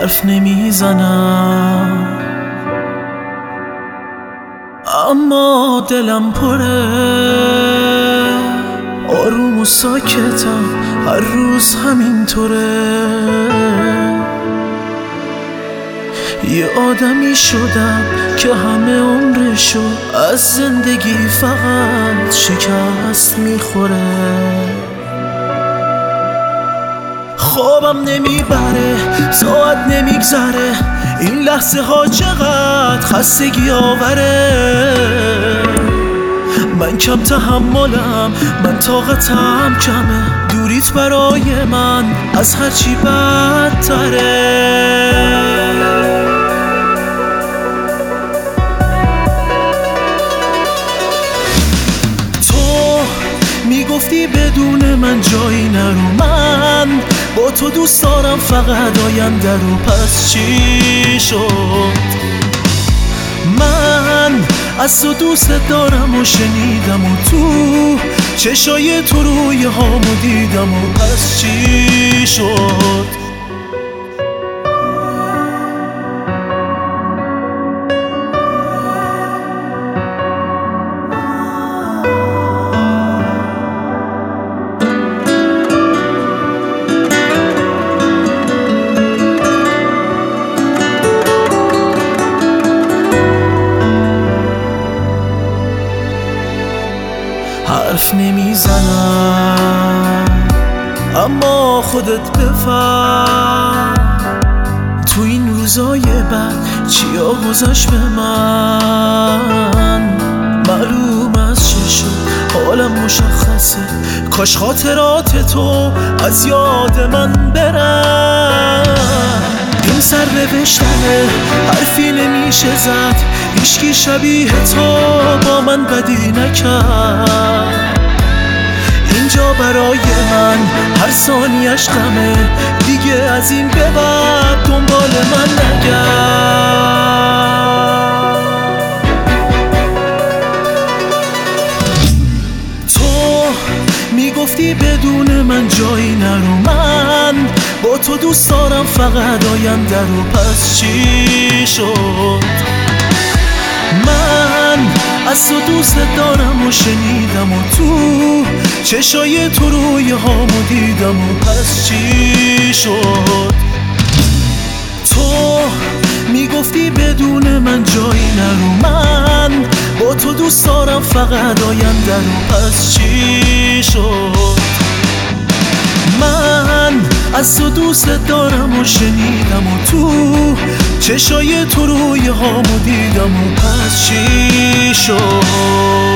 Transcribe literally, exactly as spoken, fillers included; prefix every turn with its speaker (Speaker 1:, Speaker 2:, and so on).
Speaker 1: حرف نمیزنم اما دلم پره، آروم و ساکتم هر روز همینطوره. یه آدمی شدم که همه عمرشو از زندگی فقط شکست میخوره. خوابم نمیبره، ساعت نمیگذره، این لحظه ها چقدر خستگی آوره. من کم تحملم، من طاقتم کمه، دوریت برای من از هرچی بدتره. میگفتی بدون من جایی نرو، من با تو دوست دارم فقط آینده رو. پس چی شد؟ من از تو دوست دارم و شنیدم و تو چشای تو روی هامو دیدم و پس چی شد؟ حرف نمیزنم اما خودت بفهم تو این روزای بعد چیا گذشت به من. معلوم از چه شد حالم مشخصه، کاش خاطرات تو از یاد من برن. این سر نوشتنه، حرفی نمیشه زد، هیچکی شبیه تو با من بدی نکرد. اینجا برای من هر ثانیش غمه، دیگه از این به بعد دنبال من نگرد. تو میگفتی بدون من جایی نرو، من با تو دوست دارم فقط آینده رو. پس چی شد؟ من از تو دوست دارم و شنیدم و تو چشای تو روی هامو دیدم و پس چی شد؟ تو میگفتی بدون من جایی نرو، من با تو دوست دارم فقط آینده رو. پس چی شد؟ من از تو دوست دارم و شنیدم و تو چشای تو روی هامو دیدم و پس چی شد؟